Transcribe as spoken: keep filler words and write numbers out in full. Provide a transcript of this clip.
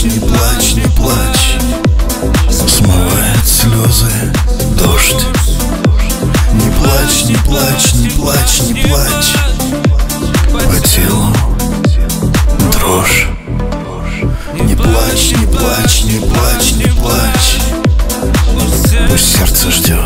плачь, не плачь, не плачь. Смывает слезы дождь. Не плачь, не плачь, не плачь, не плачь. По телу дрожь. Не плачь, не плачь, не плачь, не плачь. Пусть сердце ждет.